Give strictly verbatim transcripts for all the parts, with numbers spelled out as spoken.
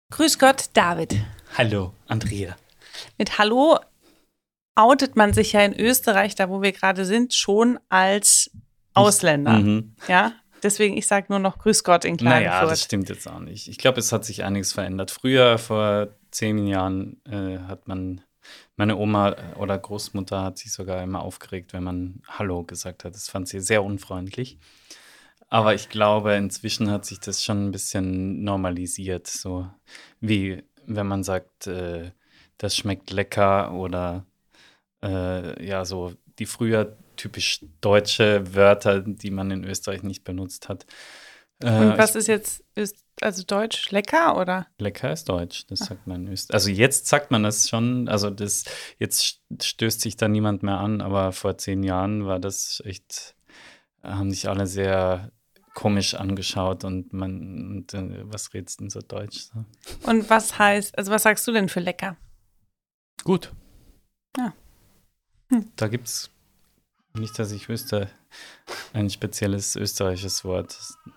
Grüß Gott, David. Hallo, Andrea. Mit Hallo outet man sich ja in Österreich, da wo wir gerade sind, schon als Ausländer. Mhm. Ja, deswegen, ich sage nur noch Grüß Gott in Klagenfurt. Naja, das stimmt jetzt auch nicht. Ich glaube, es hat sich einiges verändert. Früher, vor zehn Jahren, äh, hat man, meine Oma oder Großmutter hat sich sogar immer aufgeregt, wenn man Hallo gesagt hat. Das fand sie sehr unfreundlich. Aber ich glaube, inzwischen hat sich das schon ein bisschen normalisiert. So wie wenn man sagt, äh, das schmeckt lecker oder äh, ja, so die früher typisch deutsche Wörter, die man in Österreich nicht benutzt hat. Äh, Und was ich, ist jetzt, ist also Deutsch lecker oder? lecker ist Deutsch, das sagt man in Österreich. Also jetzt sagt man das schon, also das, jetzt stößt sich da niemand mehr an, aber vor zehn Jahren war das echt, haben sich alle sehr komisch angeschaut und man, und, äh, was redest denn so Deutsch? So. Und was heißt, also was sagst du denn für lecker? Gut. Ja. Hm. Da gibt es, nicht, dass ich wüsste, ein spezielles österreichisches Wort.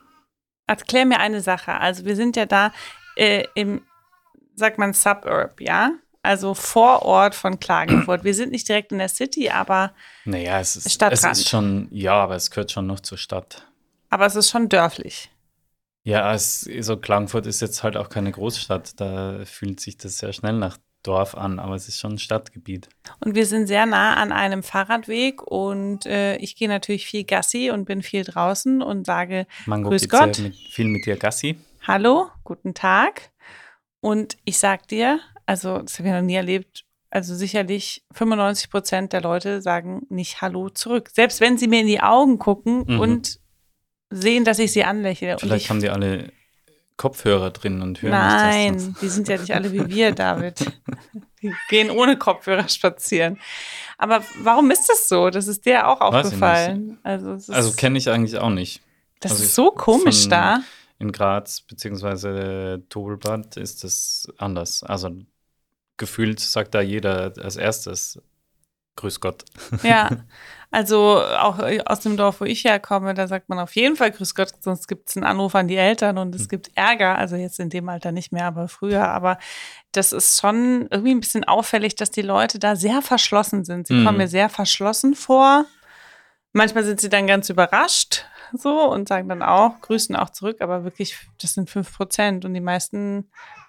Erklär mir eine Sache. Also wir sind ja da äh, im, sagt man Suburb, ja? Also Vorort von Klagenfurt. Wir sind nicht direkt in der City, aber naja, es ist, Stadtrand. Es ist schon, ja, aber es gehört schon noch zur Stadt. Aber es ist schon dörflich. Ja, es, so Klagenfurt ist jetzt halt auch keine Großstadt. Da fühlt sich das sehr schnell nach Dorf an, aber es ist schon ein Stadtgebiet. Und wir sind sehr nah an einem Fahrradweg und äh, ich gehe natürlich viel Gassi und bin viel draußen und sage Mango Grüß geht Gott, sehr mit, viel mit dir Gassi. Hallo, guten Tag. Und ich sag dir, also das habe ich noch nie erlebt, also sicherlich fünfundneunzig Prozent der Leute sagen nicht Hallo zurück. Selbst wenn sie mir in die Augen gucken Mhm. und sehen, dass ich sie anlächle. Vielleicht und ich, haben die alle Kopfhörer drin und hören Nein, nicht das. die sind ja nicht alle wie wir, David. Die gehen ohne Kopfhörer spazieren. Aber warum ist das so? Das ist dir auch Weiß ich aufgefallen. Also, es ist, Also kenne ich eigentlich auch nicht. das also ist ich- so komisch von- da. In Graz beziehungsweise Tobelbad ist das anders. Also gefühlt sagt da jeder als erstes Grüß Gott. Ja, also auch aus dem Dorf, wo ich herkomme, da sagt man auf jeden Fall Grüß Gott, sonst gibt es einen Anruf an die Eltern und es Hm. gibt Ärger. Also jetzt in dem Alter nicht mehr, aber früher. Aber das ist schon irgendwie ein bisschen auffällig, dass die Leute da sehr verschlossen sind. Sie Mhm. kommen mir sehr verschlossen vor. Manchmal sind sie dann ganz überrascht so und sagen dann auch, grüßen auch zurück, aber wirklich, das sind fünf Prozent und die meisten,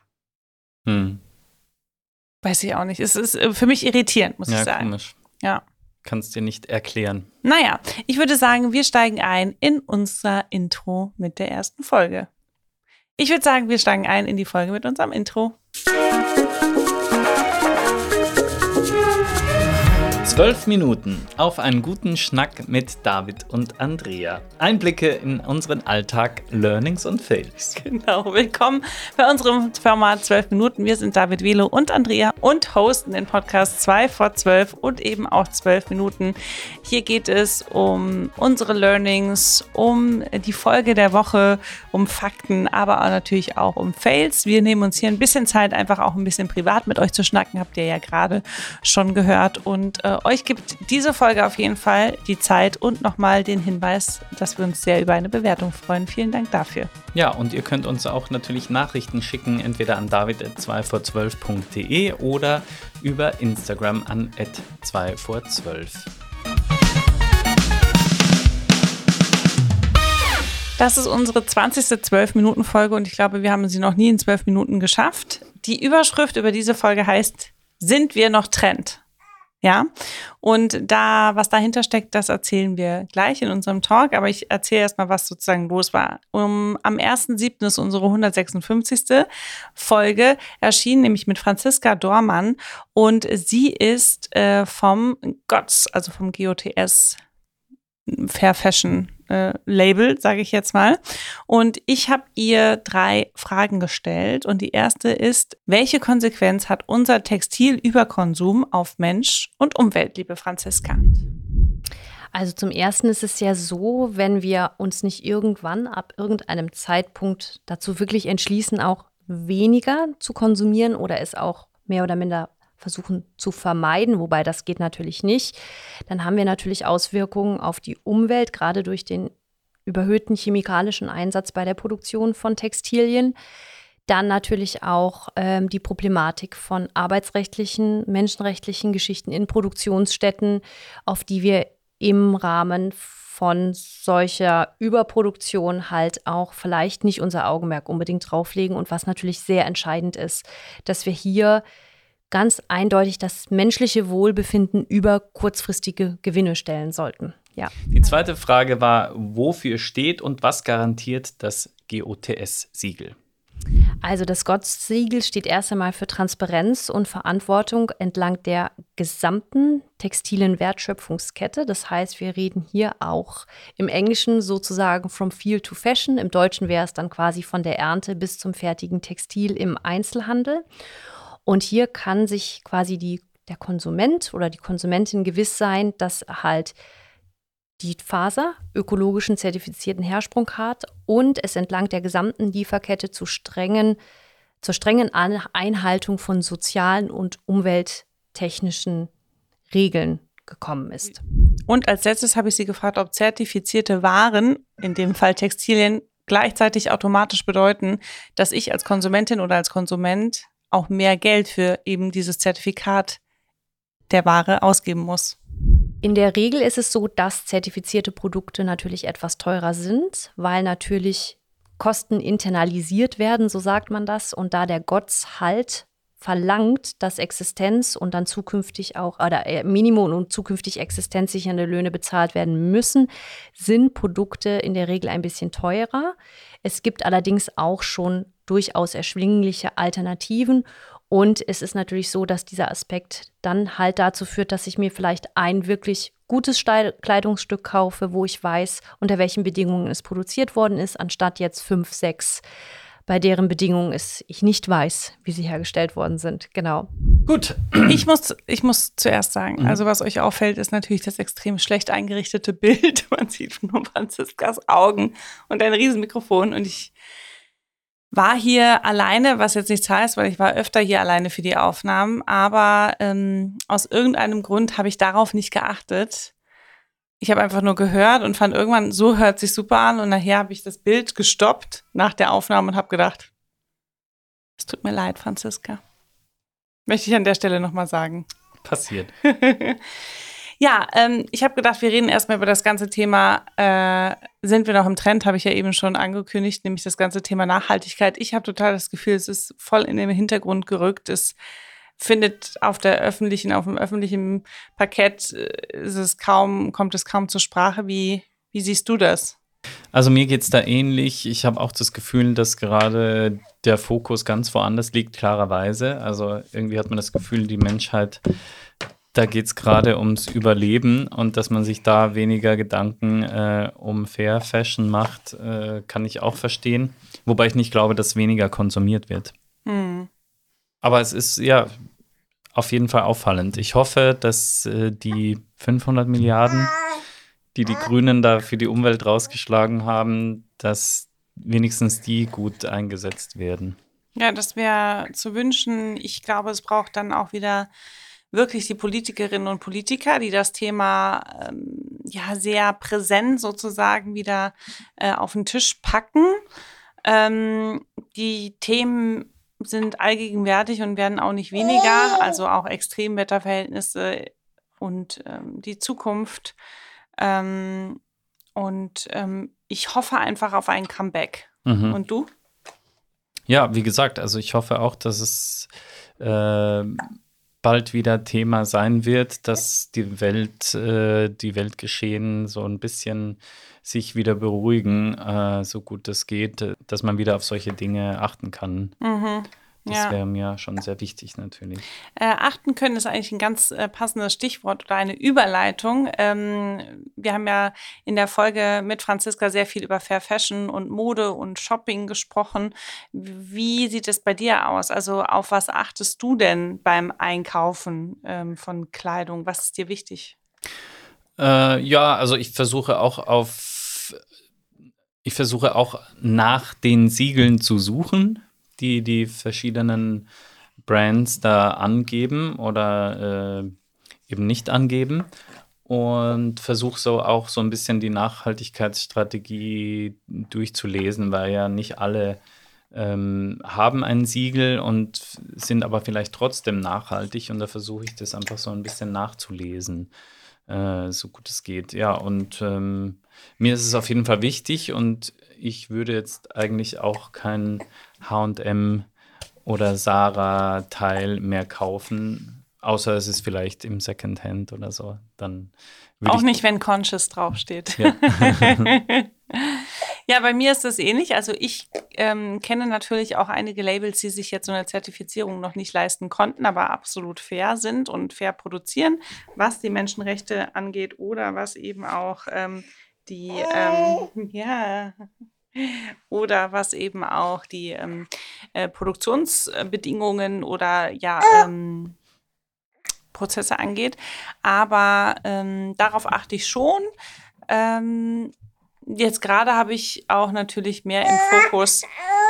Hm. weiß ich auch nicht. Es ist für mich irritierend, muss Ja, ich sagen. komisch. Ja. Kannst dir nicht erklären. Naja, ich würde sagen, wir steigen ein in unser Intro mit der ersten Folge. Ich würde sagen, wir steigen ein in die Folge mit unserem Intro. Zwölf Minuten auf einen guten Schnack mit David und Andrea. Einblicke in unseren Alltag, Learnings und Fails. Genau, willkommen bei unserem Format zwölf Minuten. Wir sind David Velo und Andrea und hosten den Podcast zwei vor zwölf und eben auch zwölf Minuten. Hier geht es um unsere Learnings, um die Folge der Woche, um Fakten, aber auch natürlich auch um Fails. Wir nehmen uns hier ein bisschen Zeit, einfach auch ein bisschen privat mit euch zu schnacken, habt ihr ja gerade schon gehört. Und äh, euch gibt diese Folge auf jeden Fall die Zeit und nochmal den Hinweis, dass wir uns sehr über eine Bewertung freuen. Vielen Dank dafür. Ja, und ihr könnt uns auch natürlich Nachrichten schicken, entweder an david at zwei vor zwölf punkt de oder über Instagram an at zwei vor zwölf. Das ist unsere zwanzigste zwölf-Minuten-Folge und ich glaube, wir haben sie noch nie in zwölf Minuten geschafft. Die Überschrift über diese Folge heißt, sind wir noch Trend? Ja, und da, was dahinter steckt, das erzählen wir gleich in unserem Talk, aber ich erzähle erstmal, was sozusagen los war. Um, am ersten siebten ist unsere hundertsechsundfünfzigste Folge erschienen, nämlich mit Franziska Dormann und sie ist äh, vom G O T S, also vom G O T S Fair Fashion äh, Label, sage ich jetzt mal. Und ich habe ihr drei Fragen gestellt. Und die erste ist, welche Konsequenz hat unser Textilüberkonsum auf Mensch und Umwelt, liebe Franziska? Also zum Ersten ist es ja so, wenn wir uns nicht irgendwann ab irgendeinem Zeitpunkt dazu wirklich entschließen, auch weniger zu konsumieren oder es auch mehr oder minder versuchen zu vermeiden, wobei das geht natürlich nicht, dann haben wir natürlich Auswirkungen auf die Umwelt, gerade durch den überhöhten chemikalischen Einsatz bei der Produktion von Textilien. Dann natürlich auch ähm, die Problematik von arbeitsrechtlichen, menschenrechtlichen Geschichten in Produktionsstätten, auf die wir im Rahmen von solcher Überproduktion halt auch vielleicht nicht unser Augenmerk unbedingt drauflegen. Und was natürlich sehr entscheidend ist, dass wir hier ganz eindeutig das menschliche Wohlbefinden über kurzfristige Gewinne stellen sollten. Ja. Die zweite Frage war, wofür steht und was garantiert das G O T S-Siegel? Also das G O T S-Siegel steht erst einmal für Transparenz und Verantwortung entlang der gesamten textilen Wertschöpfungskette. Das heißt, wir reden hier auch im Englischen sozusagen from field to fashion. Im Deutschen wäre es dann quasi von der Ernte bis zum fertigen Textil im Einzelhandel. Und hier kann sich quasi die, der Konsument oder die Konsumentin gewiss sein, dass halt die Faser ökologischen zertifizierten Hersprung hat und es entlang der gesamten Lieferkette zu strengen, zur strengen Einhaltung von sozialen und umwelttechnischen Regeln gekommen ist. Und als letztes habe ich Sie gefragt, ob zertifizierte Waren, in dem Fall Textilien, gleichzeitig automatisch bedeuten, dass ich als Konsumentin oder als Konsument auch mehr Geld für eben dieses Zertifikat der Ware ausgeben muss. In der Regel ist es so, dass zertifizierte Produkte natürlich etwas teurer sind, weil natürlich Kosten internalisiert werden, so sagt man das. Und da der G O T S halt verlangt, dass Existenz und dann zukünftig auch, oder Minimum und zukünftig existenzsichernde Löhne bezahlt werden müssen, sind Produkte in der Regel ein bisschen teurer. Es gibt allerdings auch schon durchaus erschwingliche Alternativen. Und es ist natürlich so, dass dieser Aspekt dann halt dazu führt, dass ich mir vielleicht ein wirklich gutes Kleidungsstück kaufe, wo ich weiß, unter welchen Bedingungen es produziert worden ist, anstatt jetzt fünf, sechs, bei deren Bedingungen es ich nicht weiß, wie sie hergestellt worden sind. Genau. Gut. Ich muss, ich muss zuerst sagen, mhm. also was euch auffällt, ist natürlich das extrem schlecht eingerichtete Bild. Man sieht nur Franziskas Augen und ein Riesenmikrofon und ich war hier alleine, was jetzt nichts heißt, weil ich war öfter hier alleine für die Aufnahmen, aber ähm, aus irgendeinem Grund habe ich darauf nicht geachtet. Ich habe einfach nur gehört und fand irgendwann, so hört sich super an und nachher habe ich das Bild gestoppt nach der Aufnahme und habe gedacht, es tut mir leid, Franziska. Möchte ich an der Stelle nochmal sagen. Passiert. Ja, ähm, ich habe gedacht, wir reden erstmal über das ganze Thema, äh, sind wir noch im Trend, habe ich ja eben schon angekündigt, nämlich das ganze Thema Nachhaltigkeit. Ich habe total das Gefühl, es ist voll in den Hintergrund gerückt. Es findet auf der öffentlichen, auf dem öffentlichen Parkett äh, ist es kaum, kommt es kaum zur Sprache. Wie, wie siehst du das? Also mir geht es da ähnlich. Ich habe auch das Gefühl, dass gerade der Fokus ganz woanders liegt, klarerweise. Also irgendwie hat man das Gefühl, die Menschheit, da geht es gerade ums Überleben und dass man sich da weniger Gedanken äh, um Fair Fashion macht, äh, kann ich auch verstehen. Wobei ich nicht glaube, dass weniger konsumiert wird. Hm. Aber es ist ja auf jeden Fall auffallend. Ich hoffe, dass äh, die fünfhundert Milliarden, die die Grünen da für die Umwelt rausgeschlagen haben, dass wenigstens die gut eingesetzt werden. Ja, das wäre zu wünschen. Ich glaube, es braucht dann auch wieder wirklich die Politikerinnen und Politiker, die das Thema ähm, ja sehr präsent sozusagen wieder äh, auf den Tisch packen. Ähm, die Themen sind allgegenwärtig und werden auch nicht weniger, also auch Extremwetterverhältnisse und ähm, die Zukunft. Ähm, und ähm, ich hoffe einfach auf ein Comeback. Mhm. Und du? Ja, wie gesagt, also ich hoffe auch, dass es äh, bald wieder Thema sein wird, dass die Welt, äh, die Weltgeschehen so ein bisschen sich wieder beruhigen, äh, so gut es geht, dass man wieder auf solche Dinge achten kann. Mhm. Das Ja. wäre mir schon sehr wichtig natürlich. Äh, achten können ist eigentlich ein ganz äh, passendes Stichwort oder eine Überleitung. Ähm, wir haben ja in der Folge mit Franziska sehr viel über Fair Fashion und Mode und Shopping gesprochen. Wie sieht es bei dir aus? Also auf was achtest du denn beim Einkaufen ähm, von Kleidung? Was ist dir wichtig? Äh, ja, also ich versuche auch auf, ich versuche auch nach den Siegeln zu suchen, die die verschiedenen Brands da angeben oder äh, eben nicht angeben und versuche so auch so ein bisschen die Nachhaltigkeitsstrategie durchzulesen, weil ja nicht alle ähm, haben ein Siegel und sind aber vielleicht trotzdem nachhaltig. Und da versuche ich das einfach so ein bisschen nachzulesen, äh, so gut es geht. Ja, und ähm, mir ist es auf jeden Fall wichtig und ich würde jetzt eigentlich auch kein H und M oder Zara-Teil mehr kaufen, außer es ist vielleicht im Secondhand oder so. Dann würde Auch ich nicht, wenn Conscious draufsteht. Ja. Ja, bei mir ist das ähnlich. Also ich ähm, kenne natürlich auch einige Labels, die sich jetzt so eine Zertifizierung noch nicht leisten konnten, aber absolut fair sind und fair produzieren, was die Menschenrechte angeht oder was eben auch ähm, die, ähm, ja, oder was eben auch die ähm, äh, Produktionsbedingungen oder ja, ähm, Prozesse angeht. Aber ähm, darauf achte ich schon. Ähm, jetzt gerade habe ich auch natürlich mehr im Fokus,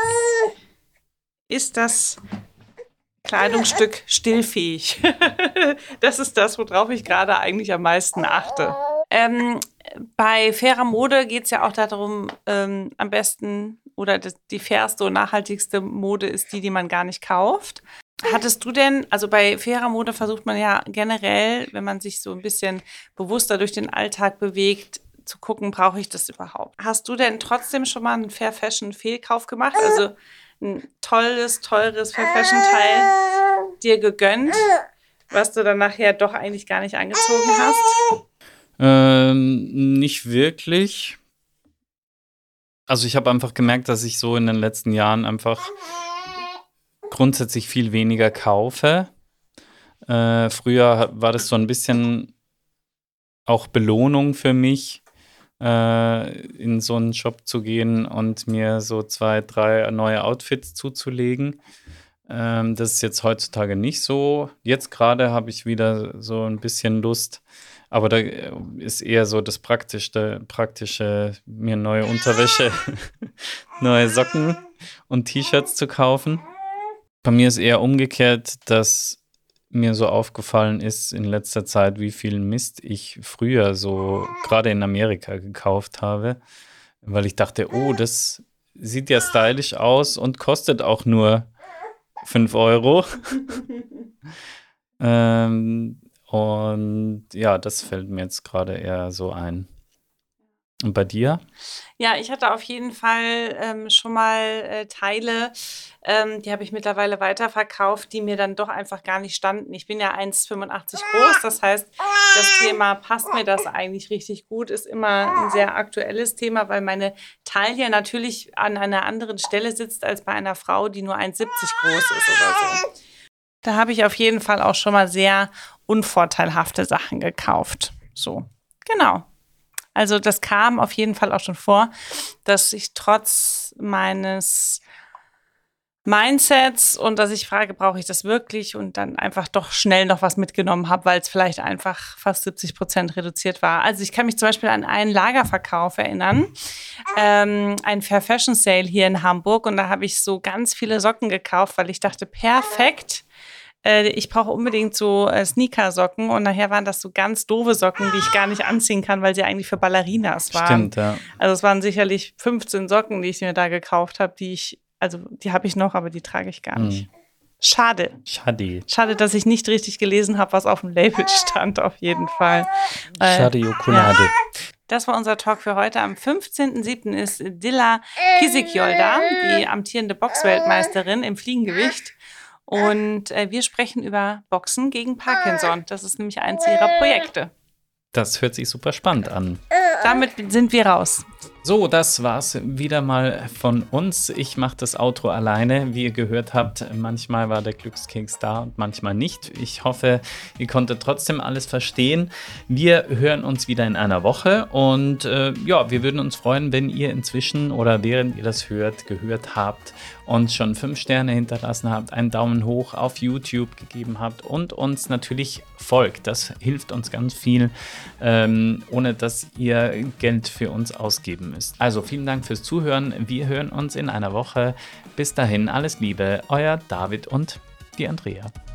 ist das Kleidungsstück stillfähig? Das ist das, worauf ich gerade eigentlich am meisten achte. Ähm, bei fairer Mode geht es ja auch darum, ähm, am besten oder das, die fairste und nachhaltigste Mode ist die, die man gar nicht kauft. Hattest du denn, also bei fairer Mode versucht man ja generell, wenn man sich so ein bisschen bewusster durch den Alltag bewegt, zu gucken, brauche ich das überhaupt? Hast du denn trotzdem schon mal einen Fair Fashion Fehlkauf gemacht? Also ein tolles, teures Fair Fashion Teil dir gegönnt, was du dann nachher doch eigentlich gar nicht angezogen hast? Ähm, nicht wirklich. Also ich habe einfach gemerkt, dass ich so in den letzten Jahren einfach grundsätzlich viel weniger kaufe. Äh, früher war das so ein bisschen auch Belohnung für mich, äh, in so einen Shop zu gehen und mir so zwei, drei neue Outfits zuzulegen. Ähm, das ist jetzt heutzutage nicht so. Jetzt gerade habe ich wieder so ein bisschen Lust, aber da ist eher so das Praktische, praktische mir neue Unterwäsche, neue Socken und T-Shirts zu kaufen. Bei mir ist eher umgekehrt, dass mir so aufgefallen ist in letzter Zeit, wie viel Mist ich früher so gerade in Amerika gekauft habe, weil ich dachte, oh, das sieht ja stylisch aus und kostet auch nur fünf Euro. ähm, und ja, das fällt mir jetzt gerade eher so ein. Und bei dir? Ja, ich hatte auf jeden Fall ähm, schon mal äh, Teile, ähm, die habe ich mittlerweile weiterverkauft, die mir dann doch einfach gar nicht standen. Ich bin ja eins Komma fünfundachtzig groß, das heißt, das Thema, passt mir das eigentlich richtig gut, ist immer ein sehr aktuelles Thema, weil meine Taille natürlich an einer anderen Stelle sitzt als bei einer Frau, die nur eins Komma siebzig groß ist oder so. Da habe ich auf jeden Fall auch schon mal sehr unvorteilhafte Sachen gekauft. So, genau. Also das kam auf jeden Fall auch schon vor, dass ich trotz meines Mindsets und dass ich frage, brauche ich das wirklich, und dann einfach doch schnell noch was mitgenommen habe, weil es vielleicht einfach fast siebzig Prozent reduziert war. Also ich kann mich zum Beispiel an einen Lagerverkauf erinnern, ähm, ein Fair Fashion Sale hier in Hamburg, und da habe ich so ganz viele Socken gekauft, weil ich dachte, perfekt, ich brauche unbedingt so äh, Sneakersocken, und nachher waren das so ganz doofe Socken, die ich gar nicht anziehen kann, weil sie eigentlich für Ballerinas waren. Stimmt, ja. Also es waren sicherlich fünfzehn Socken, die ich mir da gekauft habe, die ich, also die habe ich noch, aber die trage ich gar nicht. Hm. Schade. Schade. Schade, dass ich nicht richtig gelesen habe, was auf dem Label stand, auf jeden Fall. Äh, Schade, Jokolade. Ja. Das war unser Talk für heute. Am fünfzehnten siebten ist Dilla Kisikjol da, die amtierende Boxweltmeisterin im Fliegengewicht. Und äh, wir sprechen über Boxen gegen Parkinson. Das ist nämlich eins ihrer Projekte. Das hört sich super spannend an. Damit sind wir raus. So, das war's wieder mal von uns. Ich mache das Outro alleine. Wie ihr gehört habt, manchmal war der Glückskeks da und manchmal nicht. Ich hoffe, ihr konntet trotzdem alles verstehen. Wir hören uns wieder in einer Woche und äh, ja, wir würden uns freuen, wenn ihr inzwischen oder während ihr das hört, gehört habt und schon fünf Sterne hinterlassen habt, einen Daumen hoch auf YouTube gegeben habt und uns natürlich folgt. Das hilft uns ganz viel, ähm, ohne dass ihr Geld für uns ausgeben müsst. Also vielen Dank fürs Zuhören. Wir hören uns in einer Woche. Bis dahin, alles Liebe, euer David und die Andrea.